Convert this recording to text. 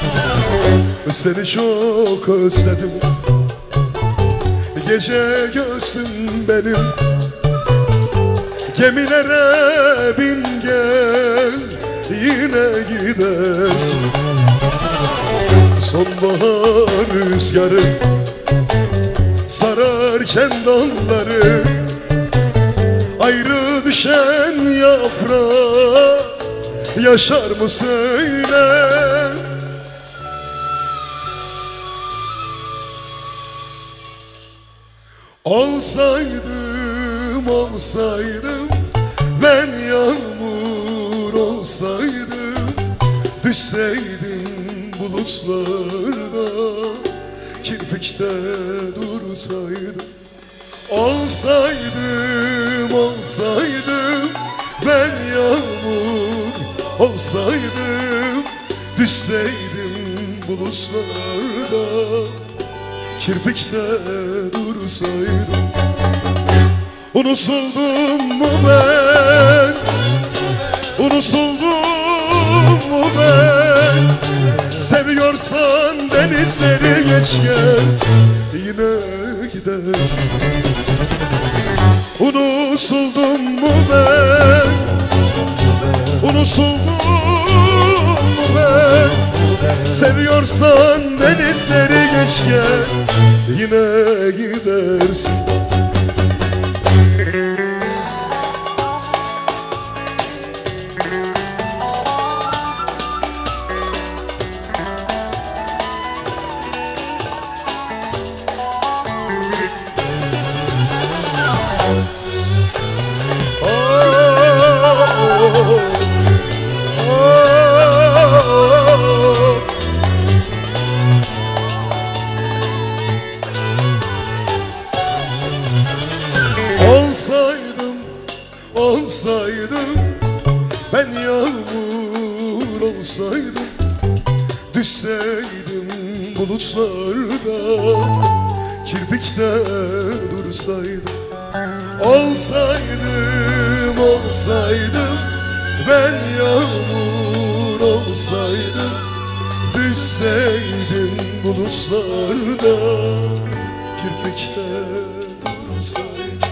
Seni çok özledim, gece gözlüm benim. Gemilere bin gel, yine gidersin. Sonbahar rüzgarı sararken dalları, ayrı düşen yaprağı yaşar mı söyle? Olsaydım, olsaydım, ben yağmur olsaydım, düşseydim bulutlarda, kirpikte dursaydım. Olsaydım, olsaydım, ben yağmur olsaydım, düşseydim bulutlarda, kirpikte dursaydım. Unutuldum mu ben? Unutuldum mu ben? Seviyorsan denizleri geç gel, yine gidersin. Unutuldum mu ben? Unutuldum mu ben? Seviyorsan denizleri geç gel, yine gidersin. Olsaydım, olsaydım, ben yağmur olsaydım, düşseydim bulutlarda, kirpikte dursaydım. Olsaydım, olsaydım, ben yağmur olsaydım, düşseydim bulutlarda, kirpikte dursaydım.